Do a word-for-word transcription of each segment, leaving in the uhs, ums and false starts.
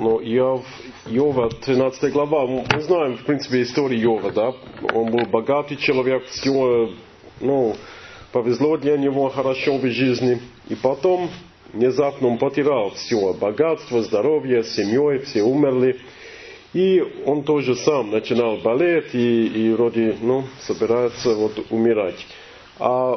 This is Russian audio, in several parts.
Но Иов, Иова, тринадцатая глава, мы знаем, в принципе, историю Иова, да? Он был богатый человек, все, ну, повезло для него хорошо в жизни. И потом, внезапно он потерял все, богатство, здоровье, семьей, все умерли. И он тоже сам начинал болеть и, и вроде, ну, собирается вот умирать. А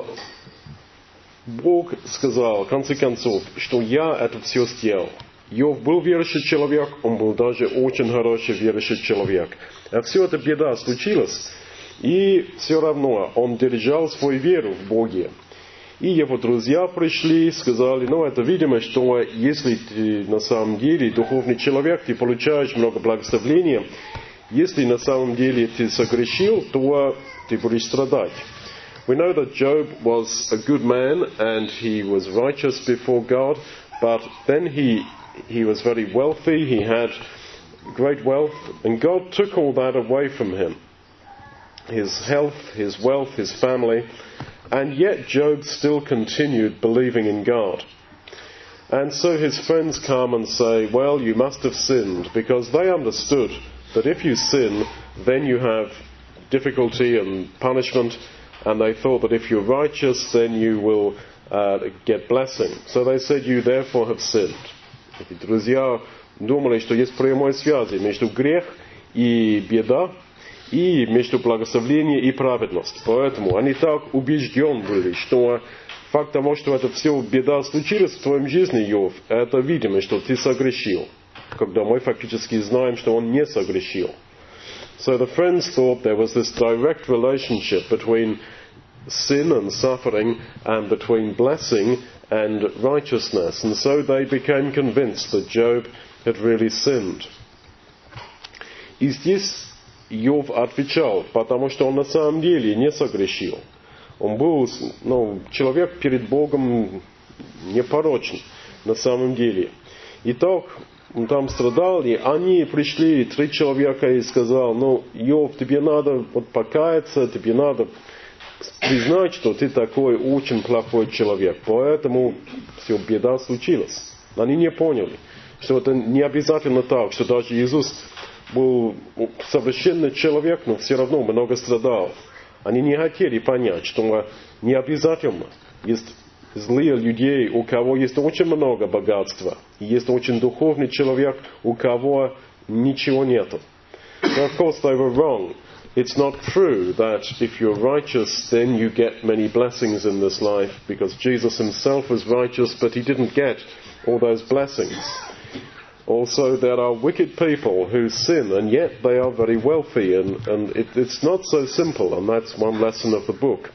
Бог сказал, в конце концов, что я это все сделал. Иов был верующий человек, он был даже очень хороший верующий человек. А все это беда случилась, и все равно он держал свою веру в Боге. И его друзья пришли и сказали, ну это видимо, что если ты на самом деле духовный человек, ты получаешь много благословения, если на самом деле ты согрешил, то ты будешь страдать. We know that Job was a good man and he was righteous before God, but then he he was very wealthy, he had great wealth, and God took all that away from him. His health, his wealth, his family, and yet Job still continued believing in God. And so his friends come and say, well, you must have sinned, because they understood that if you sin, then you have difficulty and punishment, and they thought that if you're righteous, then you will uh, get blessing. So they said, you therefore have sinned. Эти друзья думали, что есть прямая связь между грех и беда, и между благословением и праведностью. Поэтому они так убеждены были, что факт того, что это все беда случилась в твоем жизни, Иов, это видимо, что ты согрешил, когда мы фактически знаем, что он не согрешил. So the friends thought there was this direct relationship between sin and suffering and between blessing and righteousness. And so they became convinced that Job had really sinned. И здесь Иов отвечал, потому что он на самом деле не согрешил. Он был, ну, человек перед Богом непорочен на самом деле. Итак, он там страдал, и они пришли, три человека, и сказал, ну, Иов, тебе надо вот покаяться, тебе надо признать, что ты такой очень плохой человек. Поэтому все, беда случилась. Они не поняли, что это не обязательно так, что даже Иисус был совершенный человек, но все равно много страдал. Они не хотели понять, что не обязательно. Есть злые люди, у кого есть очень много богатства. И есть очень духовный человек, у кого ничего нету. So of course they were wrong. It's not true that if you're righteous, then you get many blessings in this life, because Jesus himself was righteous, but he didn't get all those blessings. Also, there are wicked people who sin, and yet they are very wealthy, and, and it, it's not so simple, and that's one lesson of the book.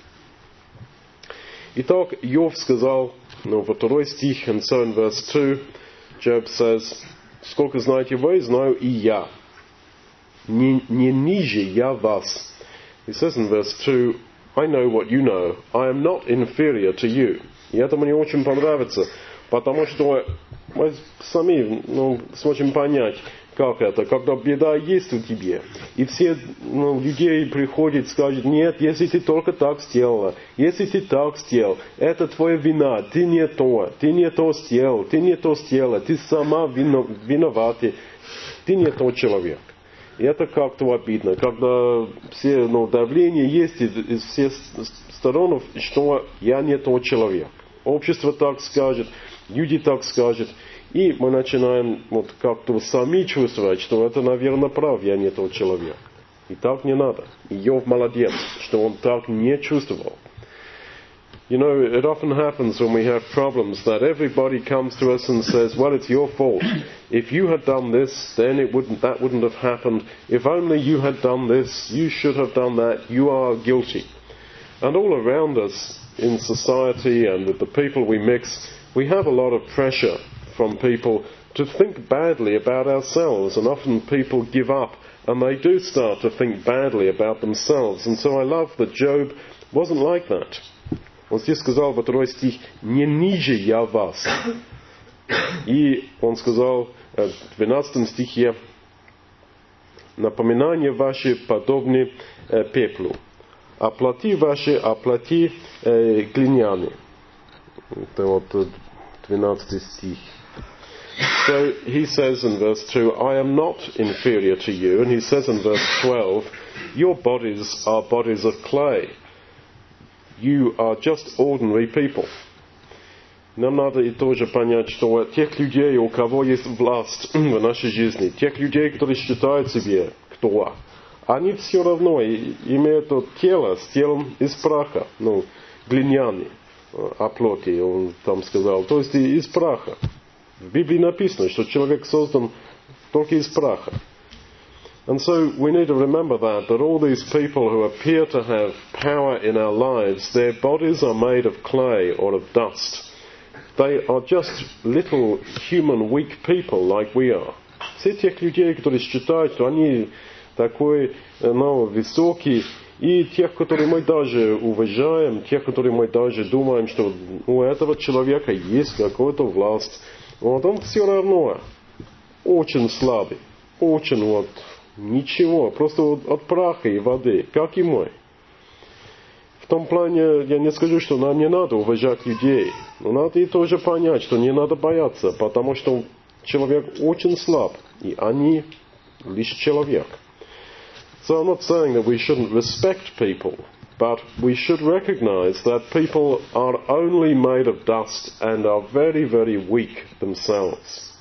Итак, Иов сказал, ну, во второй стих, and so in verse two, Job says, «Сколько знаете вы, знаю и я. Не, не ниже я вас». He says in verse two, «I know what you know. I am not inferior to you». И это мне очень понравится, потому что мы сами, ну, сможем понять, как это, когда беда есть у тебя, и все, ну, людей приходят и скажут, нет, если ты только так сделала, если ты так сделал, это твоя вина, ты не то, ты не то сделал, ты не то сделала, ты сама виновата, ты не тот человек. И это как-то обидно, когда все, ну, давление есть из, из всех сторон, что я не тот человек. Общество так скажет, люди так скажут, и мы начинаем вот как-то сами чувствовать, что это, наверное, прав, я не тот человек. И так не надо. Иов молодец, что он так не чувствовал. You know, it often happens when we have problems that everybody comes to us and says, well, it's your fault. If you had done this, then it wouldn't, that wouldn't have happened. If only you had done this, you should have done that. You are guilty. And all around us in society and with the people we mix, we have a lot of pressure from people to think badly about ourselves, and often people give up and they do start to think badly about themselves. And so I love that Job wasn't like that. Он здесь сказал во второй стих, «Не ниже я вас». И он сказал в двенадцатом стихе, «Напоминания ваши подобны пеплу, а плоти ваши, а плоти глиняны». Это вот двенадцатый стих. So he says in verse two, I am not inferior to you. And he says in verse twelve, your bodies are bodies of clay. You are just ordinary people. Нам надо и тоже понять, что тех людей, у кого есть власть в нашей жизни, тех людей, которые считают себе кто, они все равно имеют тело с телом из праха, ну, глиняный, о плоти, он там сказал, то есть из праха. В Библии написано, что человек создан только из праха. And so we need to remember that, that all these people who appear to have power in our lives, their bodies are made of clay or of dust. They are just little human weak people like we are. Все тех людей, которые считают, что они такой, ну, высокий, и тех, которые мы даже уважаем, тех, которые мы даже думаем, что у этого человека есть какая-то власть, вот он все равно очень слабый, очень вот ничего, просто вот от праха и воды, как и мы. В том плане, я не скажу, что нам не надо уважать людей, но надо и тоже понять, что не надо бояться, потому что человек очень слаб, и они лишь человек. So I'm not saying that we shouldn't respect people, but we should recognize that people are only made of dust and are very, very weak themselves.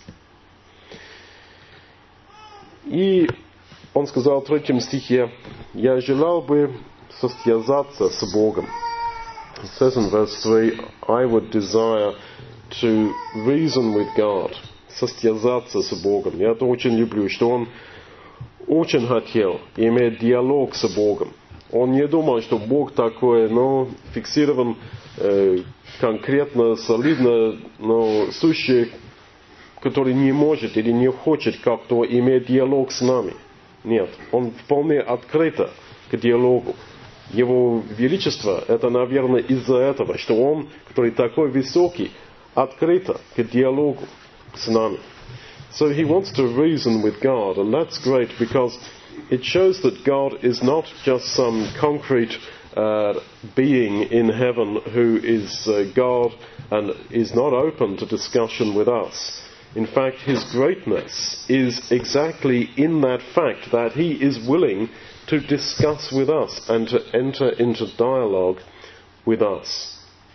И он сказал в третьем стихе, «Я желал бы состязаться с Богом». It says in verse three, I would desire to reason with God, состязаться с Богом. Я это очень люблю, что он очень хотел иметь диалог с Богом. Он не думал, что Бог такой, ну, фиксирован э, конкретно, солидно, но сущий, который не может или не хочет как-то иметь диалог с нами. Нет, он вполне открыто к диалогу. Его величество, это, наверное, из-за этого, что он, который такой высокий, открыто к диалогу с нами. So he wants to reason with God, and that's great because it shows that God is not just some concrete uh, being in heaven who is uh, God and is not open to discussion with us. In fact, his greatness is exactly in that fact that he is willing to discuss with us and to enter into dialogue with us.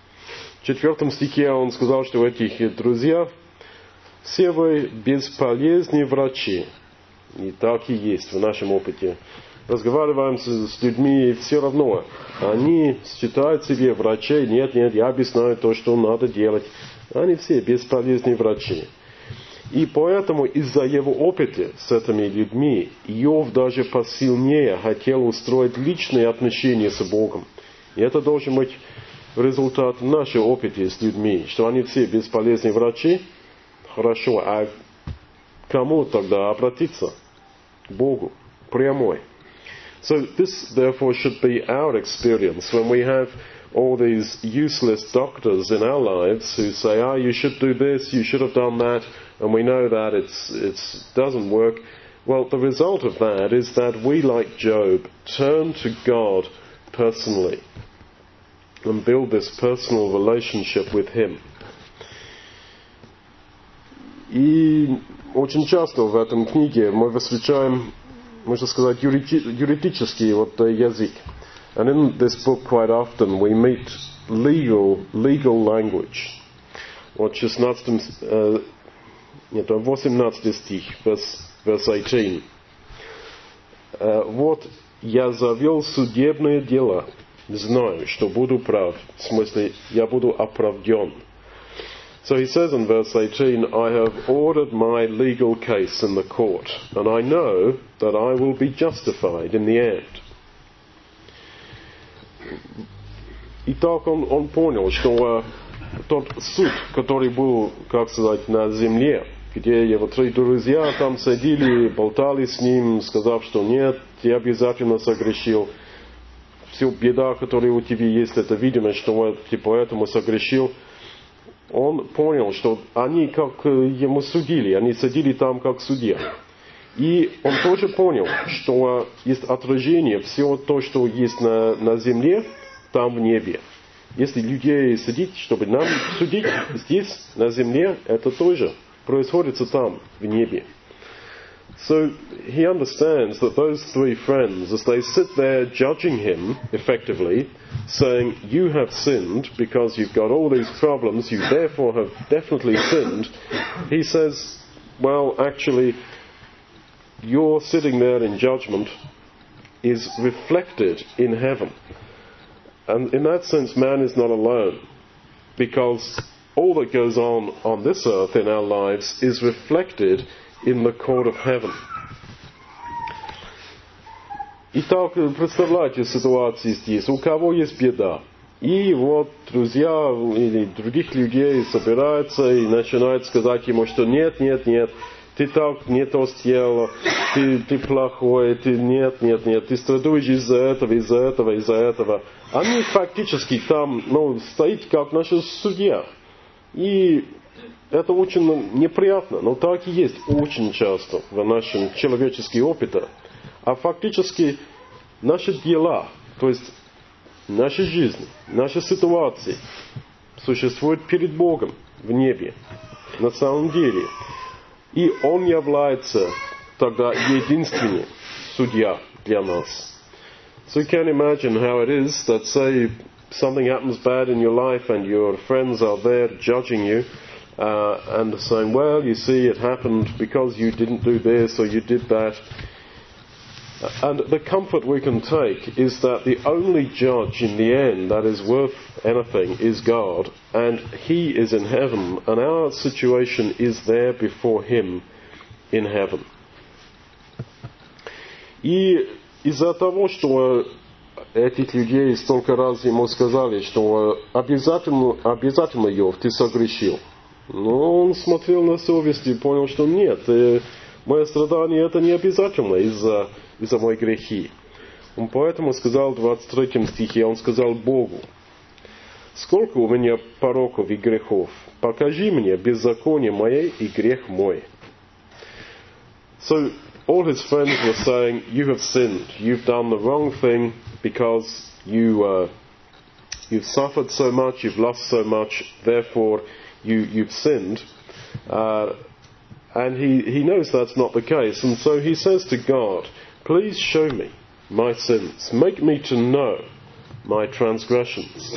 В четвертом стихе он сказал, что этих друзья все вы бесполезные врачи. И так и есть в нашем опыте. Разговариваем с, с людьми, и все равно они считают себе врачей. Нет, нет, я объясняю то, что надо делать. Они все бесполезные врачи. И поэтому из-за его опыта с этими людьми Иов даже посильнее хотел устроить личные отношения с Богом. И это должен быть результат нашего опыта с людьми, что они все бесполезные врачи. Хорошо, а к кому тогда обратиться? К Богу, прямой. So this therefore should be our experience when we have all these useless doctors in our lives who say, ah, you should do this, you should have done that, and we know that it's it's doesn't work. Well, the result of that is that we, like Job, turn to God personally and build this personal relationship with Him. И очень часто в этом книге мы встречаем, можно сказать, юридический вот язык. And in this book quite often we meet legal, legal language. Вот шестнадцатый, э, нет, восемнадцатый стих, verse, verse eighteen. Э, вот я завел судебное дело, знаю, что буду прав. В смысле, я буду оправден. So he says in verse eighteen, I have ordered my legal case in the court, and I know that I will be justified in the end. Итак, он, он понял, что э, тот суд, который был, как сказать, на земле, где его три друзья там сидели, болтали с ним, сказав, что нет, ты обязательно согрешил. Всю беда, которая у тебя есть, это видимо, что ты поэтому согрешил. Он понял, что они как ему судили, они сидели там как судья. И он тоже понял, что есть отражение всего то, что есть на, на земле, там в небе. Если людей судить, чтобы нам судить здесь, на земле, это тоже происходит там, в небе. So he understands that those three friends, as they sit there judging him effectively, saying, you have sinned because you've got all these problems, you therefore have definitely sinned, he says, well, actually, your sitting there in judgment is reflected in heaven. And in that sense, man is not alone, because all that goes on on this earth in our lives is reflected in the court of heaven. Итак, представляйте ситуацию здесь. У кого есть беда? И вот друзья или других людей собираются и начинают сказать ему, что нет, нет, нет, ты так не то сделал, ты, ты плохой, ты нет, нет, нет, ты страдаешь из-за этого, из-за этого, из-за этого. Они фактически там, ну, стоят как наши судья. И это очень неприятно, но так и есть очень часто в нашем человеческом опыте. А фактически наши дела, то есть наша жизнь, наши ситуации существуют перед Богом в небе, на самом деле. И Он является тогда единственным судья для нас. So you can imagine how it is that, say, something happens bad in your life and your friends are there judging you uh, and saying, well, you see, it happened because you didn't do this or you did that. And the comfort we can take is that the only judge in the end that is worth anything is God, and He is in heaven, and our situation is there before Him in heaven. И из-за того, что этих людей столько раз ему сказали, что обязательно, обязательно, Йов, ты согрешил. Но он смотрел на совесть и понял, что нет, мое страдание это не обязательно из-за из-за моих грехи. Он поэтому сказал в двадцать третьем стихе, он сказал Богу, сколько у меня пороков и грехов, покажи мне беззаконие мое и грех мой. So all his friends were saying, you have sinned, you've done the wrong thing because you, uh, you've suffered so much, you've lost so much, therefore you, you've sinned. Uh, and he, he knows that's not the case, and so he says to God, please show me my sins. Make me to know my transgressions.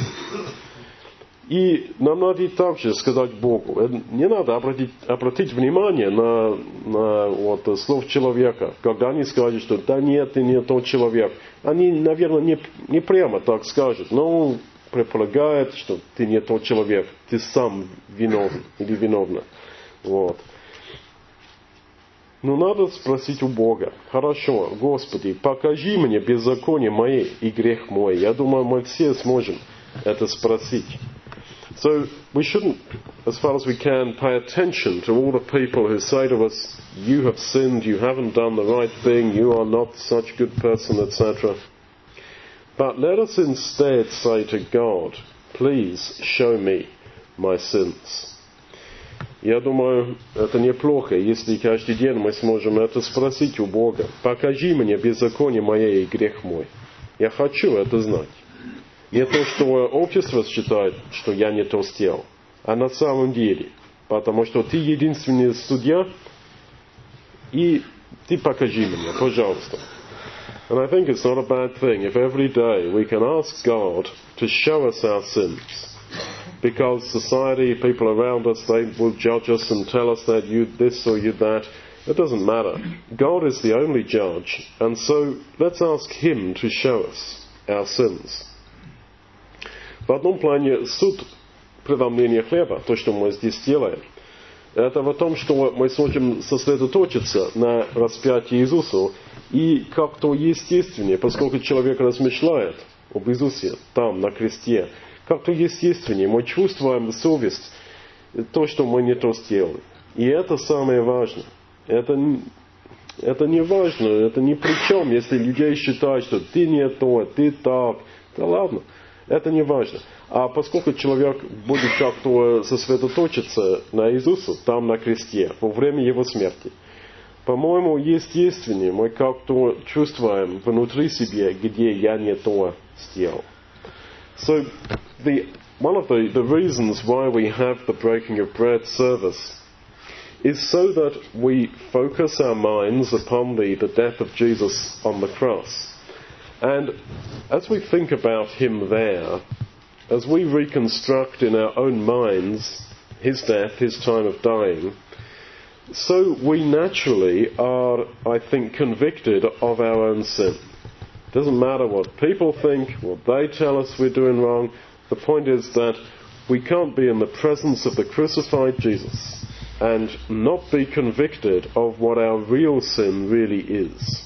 И нам надо также сказать Богу, не надо обратить, обратить внимание на, на вот, слов человека, когда они скажут, что да нет, ты не тот человек. Они, наверное, не, не прямо так скажут, но он предполагает, что ты не тот человек, ты сам виновен или виновна. Вот. Но надо спросить у Бога, хорошо, Господи, покажи мне беззаконие мое и грех мой. Я думаю, мы все сможем это спросить. So we shouldn't, as far as we can, pay attention to all the people who say to us, you have sinned, you haven't done the right thing, you are not such a good person, et cetera. But let us instead say to God, please show me my sins. Я думаю, это неплохо, если каждый день мы сможем это спросить у Бога. Покажи мне беззаконие мое и грех мой. Я хочу это знать. Не то, что общество считает, что я не то сделал, а на самом деле. Потому что ты единственный судья, и ты покажи мне, пожалуйста. And I think it's not a bad thing if every day we can ask God to show us our sins. Because society, people around us, they will judge us and tell us that you this or you that. It doesn't matter. God is the only judge, and so let's ask Him to show us our sins. В одном плане суд преломления хлеба, то, что мы здесь делаем, это в том, что мы сможем сосредоточиться на распятии Иисуса и как-то естественнее, поскольку человек размышляет об Иисусе там, на кресте, как-то естественнее мы чувствуем совесть, то, что мы не то сделали. И это самое важное. Это, это не важно, это ни при чем, если людей считают, что ты не то, ты так, да ладно. Это не важно. А поскольку человек будет как-то сосредоточиться на Иисусе, там на кресте, во время Его смерти, по-моему, естественнее мы как-то чувствуем внутри себя, где я не то сделал. So, the, one of the, the reasons why we have the breaking of bread service is so that we focus our minds upon the, the death of Jesus on the cross. And as we think about him there, as we reconstruct in our own minds his death, his time of dying, so we naturally are, I think, convicted of our own sin. It doesn't matter what people think, what they tell us we're doing wrong. The point is that we can't be in the presence of the crucified Jesus and not be convicted of what our real sin really is.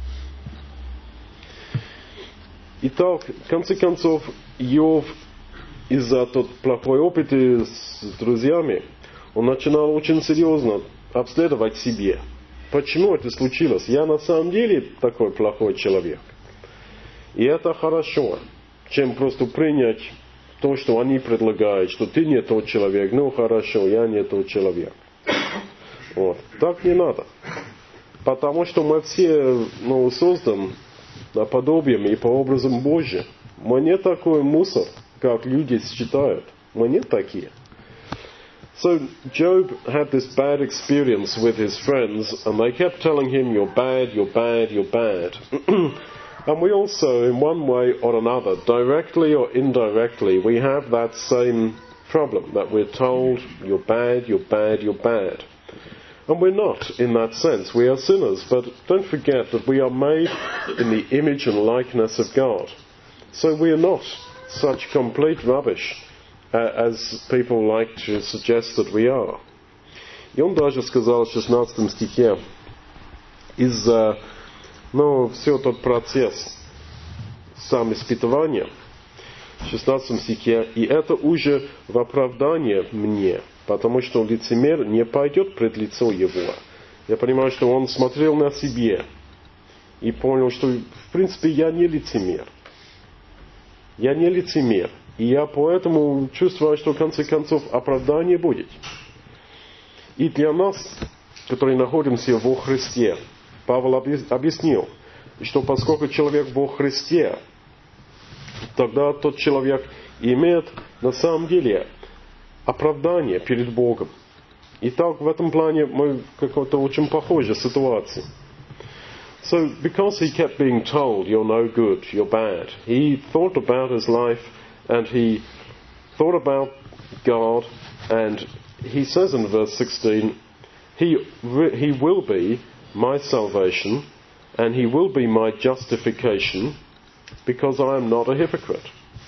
Итак, в конце концов, Иов из-за тот плохой опыт с друзьями, он начинал очень серьезно обследовать себе. Почему это случилось? Я на самом деле такой плохой человек. И это хорошо, чем просто принять то, что они предлагают, что ты не тот человек, ну хорошо, я не тот человек. Вот. Так не надо. Потому что мы все ну, созданы подобием и по образам Божьим. Мы не такой мусор, как люди считают. Мы не такие. So Job had this bad experience with his friends, and they kept telling him, you're bad, you're bad, you're bad. And we also, in one way or another, directly or indirectly, we have that same problem, that we're told, you're bad, you're bad, you're bad. And we're not, in that sense. We are sinners, but don't forget that we are made in the image and likeness of God. So we are not such complete rubbish uh, as people like to suggest that we are. И он даже сказал в шестнадцатом стихе, из-за, ну, все тот процесс сам испытывания, в шестнадцатом стихе, и это уже в оправдание мне, потому что лицемер не пойдет пред лицо его. Я понимаю, что он смотрел на себе и понял, что, в принципе, я не лицемер. Я не лицемер. И я поэтому чувствую, что в конце концов оправдание будет. И для нас, которые находимся во Христе, Павел объяснил, что поскольку человек во Христе, тогда тот человек имеет на самом деле оправдание перед Богом. И так в этом плане мы в какой-то очень похожей ситуации. So, because he kept being told, you're no good, you're bad, he thought about his life and he thought about God, and he says in verse sixteen, he, he will be my salvation and he will be my justification because I am not a hypocrite.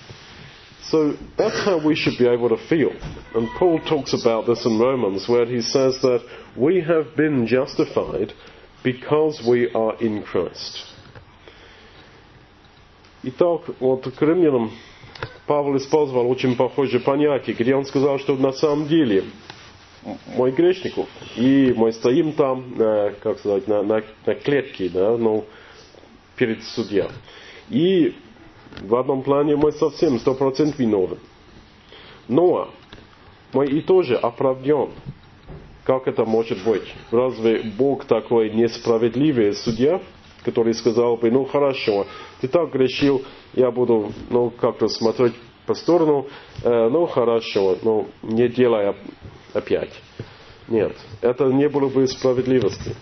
So that's how we should be able to feel. And Paul talks about this in Romans, where he says that we have been justified because we are in Christ. Итак, вот к римлянам Павел использовал очень похожее понятие, где он сказал, что на самом деле мой грешников, и мы стоим там, как сказать, на, на, на клетке, да, ну, перед судьей. И в одном плане мы совсем сто процентов виновны. Но мы и тоже оправден. Как это может быть? Разве Бог такой несправедливый судья, который сказал бы, ну хорошо, ты так грешил, я буду ну, как-то смотреть по сторону, э, ну хорошо, ну не делай опять. Нет, это не было бы справедливости.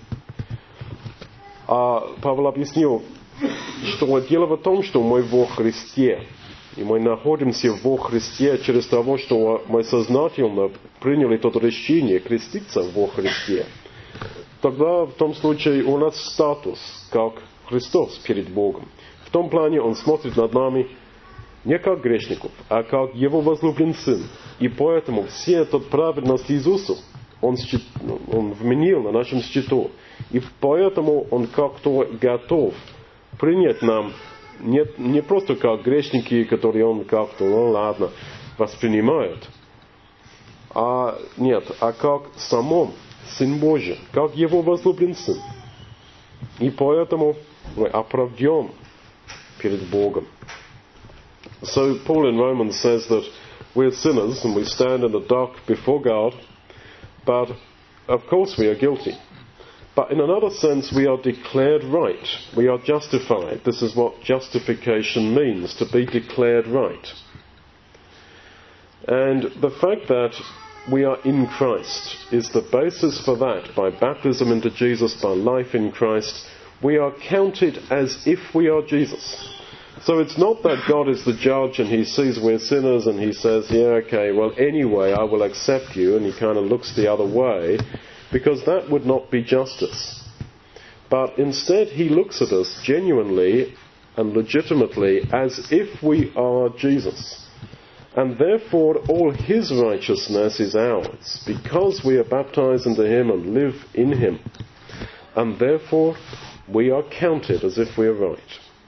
А Павел объяснил, что дело в том, что мы во Христе, и мы находимся во Христе через того, что мы сознательно приняли то решение креститься во Христе. Тогда в том случае у нас статус, как Христос перед Богом. В том плане Он смотрит над нами не как грешников, а как Его возлюбленный Сын. И поэтому все эту праведность Иисуса Он, счит, он вменил на нашем счету. И поэтому Он как-то готов принять нам не, не просто как грешники, которые Он как-то, ну ладно, воспринимает, а нет, а как самом Сын Божий, как Его возлюбленный Сын. И поэтому мы оправдем перед Богом. So Paul in Romans says that we're sinners and we stand in the dock before God, but of course we are guilty. But in another sense, we are declared right. We are justified. This is what justification means, to be declared right. And the fact that we are in Christ is the basis for that. By baptism into Jesus, by life in Christ, we are counted as if we are Jesus. So it's not that God is the judge and he sees we're sinners and he says, yeah, okay, well, anyway, I will accept you, and he kind of looks the other way, because that would not be justice. But instead, he looks at us genuinely and legitimately as if we are Jesus. And therefore, all his righteousness is ours, because we are baptized into him and live in him. And therefore, we are counted as if we are right.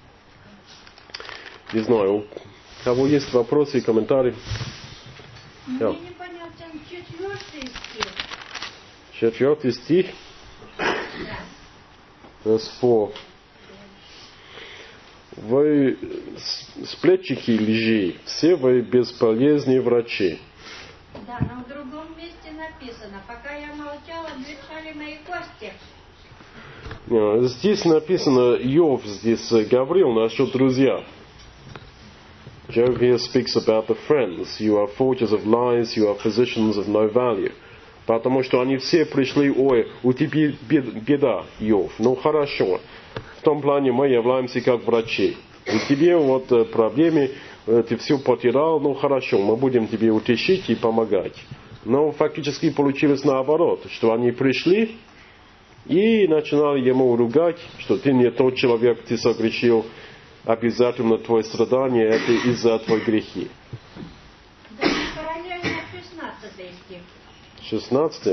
Не знаю, у кого есть вопросы и комментарии? Мне непонятен четвертый стих. Четвертый стих. Verse four. Вы сплетчики лжи, все вы бесполезные врачи. Да, но в другом месте написано: пока я молчала, дышали мои кости. Здесь написано, Иов здесь говорил насчет друзья. Job here speaks about the friends. You are forgers of lies, you are physicians of no value. Потому что они все пришли, ой, у тебя беда, Иов. Ну хорошо. В том плане мы являемся как врачи. У тебя вот проблемы, ты все потерял, ну хорошо, мы будем тебе утешить и помогать. Но фактически получилось наоборот, что они пришли и начинали ему ругать, что ты не тот человек, ты согрешил. Обязательно твое страдание — это из-за твоих грехи. Да, параллельно шестнадцатый стих. Шестнадцатый?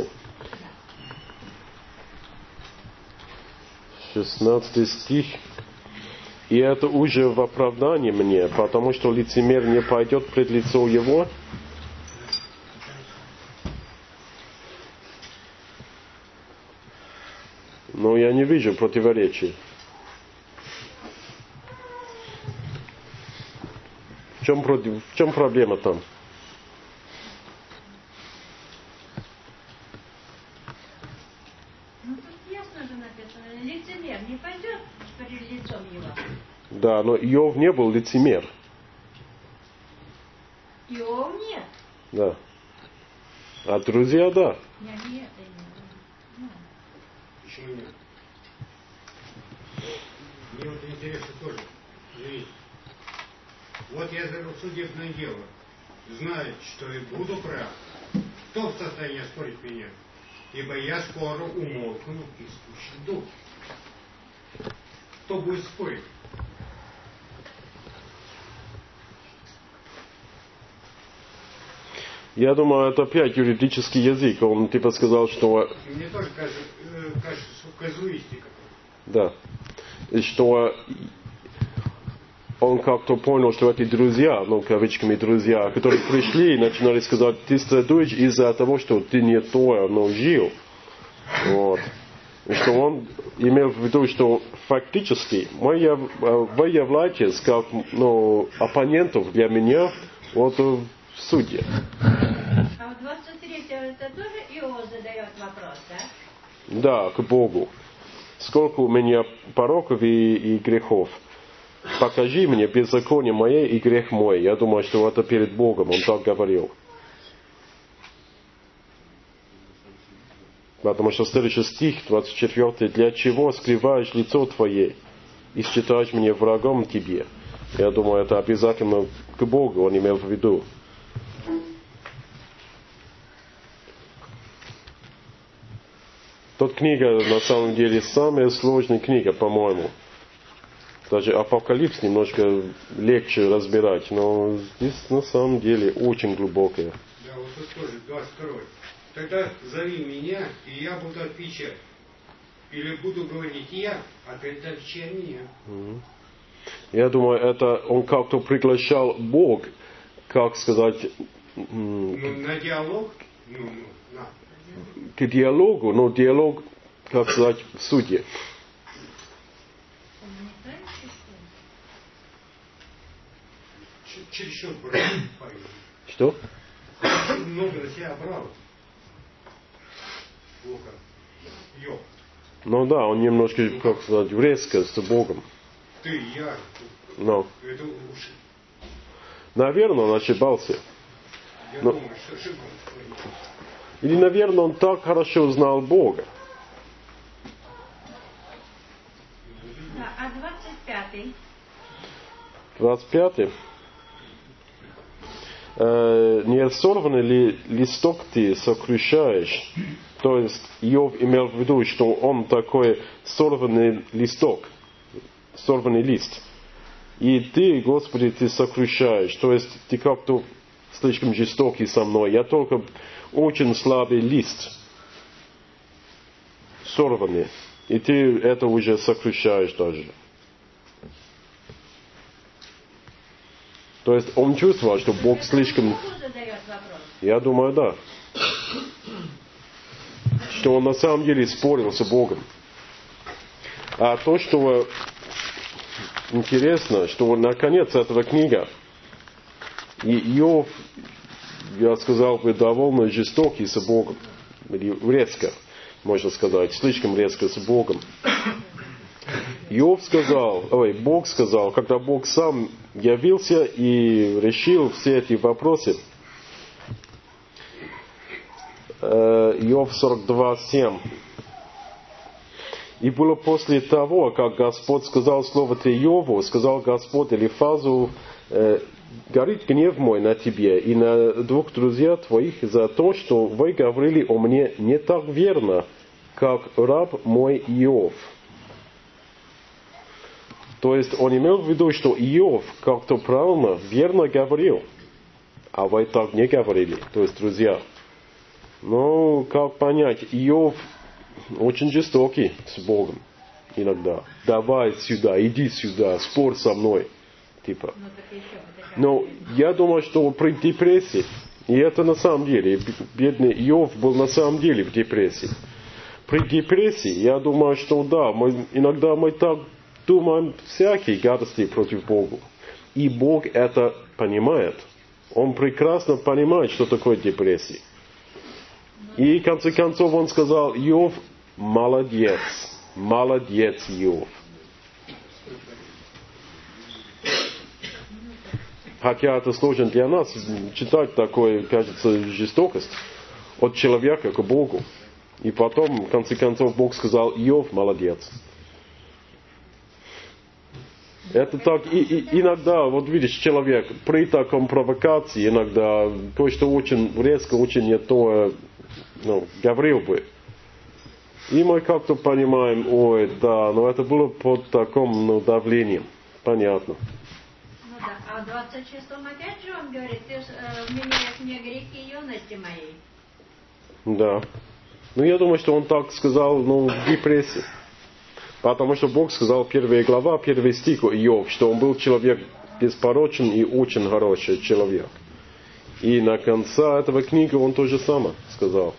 Шестнадцатый стих. И это уже в оправдании мне, потому что лицемер не пойдет пред лицо его. Но я не вижу противоречий. В чем, в чем проблема там? Ну тут ясно же написано: лицемер не пойдет перед лицом его. Да, но Иов не был лицемер. Иов нет. Да. А друзья, да. Я не это не. Почему нет? Мне вот интересно тоже. Извините. Вот я завел судебное дело, знаю, что и буду прав. Кто в состоянии оспорить меня? Ибо я скоро умолкну и спущу дух. Кто будет спорить? Я думаю, это опять юридический язык. Он типа сказал, что... Мне тоже кажется, кажется казуистика. Да. И что... Он как-то понял, что эти друзья, ну, кавычками друзья, которые пришли и начинали сказать, ты страдаешь из-за того, что ты не то, но жил. Вот. И что он имел в виду, что фактически мы, вы являетесь как, ну, оппонентов для меня вот в суде. А в двадцать третьем это тоже Иов задает вопрос, да? Да, к Богу. Сколько у меня пороков и, и грехов. Покажи мне беззаконие мое и грех мой. Я думаю, что это перед Богом. Он так говорил. Потому что следующий стих, двадцать четвёртый. Для чего скрываешь лицо твое и считаешь меня врагом тебе? Я думаю, это обязательно к Богу он имел в виду. Тут книга, на самом деле, самая сложная книга, по-моему. Даже Апокалипс немножко легче разбирать, но здесь на самом деле очень глубокое. Да, вот тут тоже двадцать второй. Тогда зови меня, и я буду отвечать. Или буду говорить я, а ты отвечай мне. Я думаю, это он как-то приглашал Бог, как сказать... Ну, на диалог? Ну, ну, на. К диалогу, но диалог, как сказать, в суде. Чересчур брал. Что? Много на себя брал. Плохо. Йо. Ну да, он немножко, как сказать, резко с Богом. Ты, я. Но. Это уж. Наверное, он ошибался. Я Но... думаю, что ошибок. Или, наверное, он так хорошо знал Бога. Да, а двадцать пятый? двадцать пятый. Э, не сорванный ли листок ты сокрушаешь? То есть Иов имел в виду, что он такой сорванный листок, сорванный лист. И ты, Господи, ты сокрушаешь. То есть ты как-то слишком жестокий со мной. Я только очень слабый лист, сорванный. И ты это уже сокрушаешь даже. То есть он чувствовал, что Бог слишком... Я думаю, да. Что он на самом деле спорил с Богом. А то, что интересно, что наконец этого книга, и Иов, я сказал бы, довольно жестокий с Богом. Или резко, можно сказать, слишком резко с Богом. Иов сказал, ой, Бог сказал, когда Бог сам явился и решил все эти вопросы. Иов сорок два семь. И было после того, как Господь сказал слово-то Иову, сказал Господь Элифазу, горит гнев мой на тебе и на двух друзья твоих за то, что вы говорили о мне не так верно, как раб мой Иов. То есть он имел в виду, что Иов как-то правильно, верно говорил, а вы так не говорили, то есть друзья. Ну, как понять, Иов очень жестокий с Богом иногда. Давай сюда, иди сюда, спор со мной. Типа. Но я думаю, что при депрессии, и это на самом деле, бедный Иов был на самом деле в депрессии. При депрессии, я думаю, что да, мы, иногда мы так думаем всякие гадости против Бога. И Бог это понимает. Он прекрасно понимает, что такое депрессия. И в конце концов он сказал, Иов, молодец, молодец, Иов. Хотя это сложно для нас читать такое, кажется, жестокость от человека к Богу. И потом, в конце концов, Бог сказал, Иов, молодец. Это так, и, и иногда, вот видишь, человек при таком провокации, иногда то, что очень резко, очень не то, ну, говорил бы. И мы как-то понимаем, ой, да, но это было под таким, ну, давлением. Понятно. Ну да, а в двадцать шестом опять же он говорит, ты э, вменяешь мне грехи юности моей. Да. Ну, я думаю, что он так сказал, ну, в депрессии. Потому что Бог сказал, первая глава, первый стих Иов, что он был человек беспорочен и очень хороший человек. И на конце этого книги он то же самое сказал.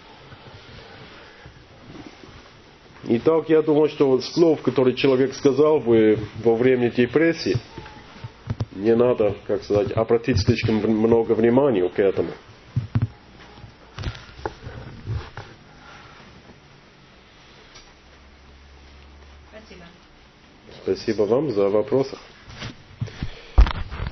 Итак, я думаю, что слов, которые человек сказал бы во время депрессии, не надо, как сказать, обратить слишком много внимания к этому. Спасибо. Спасибо вам за вопросы.